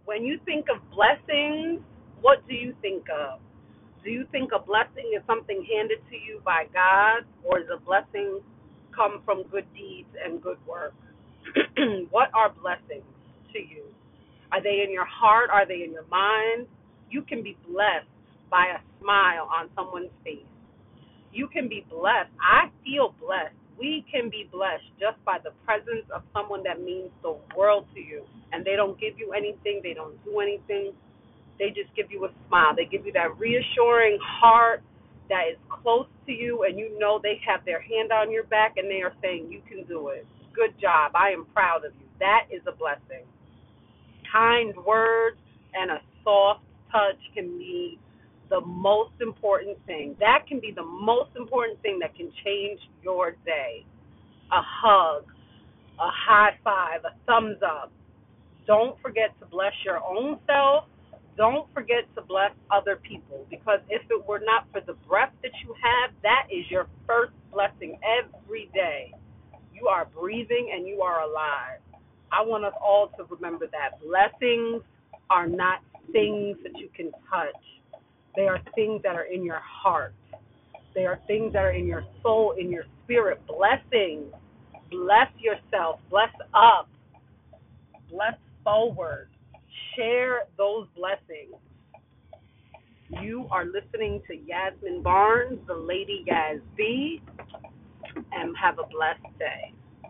When you think of blessings, what do you think of? Do you think a blessing is something handed to you by God, or does a blessing come from good deeds and good work? What are blessings to you? Are they in your heart? Are they in your mind? You can be blessed by a smile on someone's face. You can be blessed. I feel blessed. We can be blessed just by the presence of someone that means the world to you. And they don't give you anything, they don't do anything. They just give you a smile. They give you that reassuring heart that is close to you, and you know they have their hand on your back and they are saying, you can do it. Good job. I am proud of you. That is a blessing. Kind words and a soft touch can be the most important thing. That can be the most important thing that can change your day. A hug, a high five, a thumbs up. Don't forget to bless your own self. Don't forget to bless other people, because if it were not for the breath that you have, that is your first blessing every day. You are breathing and you are alive. I want us all to remember that blessings are not things that you can touch. They are things that are in your heart. They are things that are in your soul, in your spirit. Blessings. Bless yourself. Bless up. Bless forward. Share those blessings. You are listening to Yasmin Barnes, the Lady Yaz B, and have a blessed day.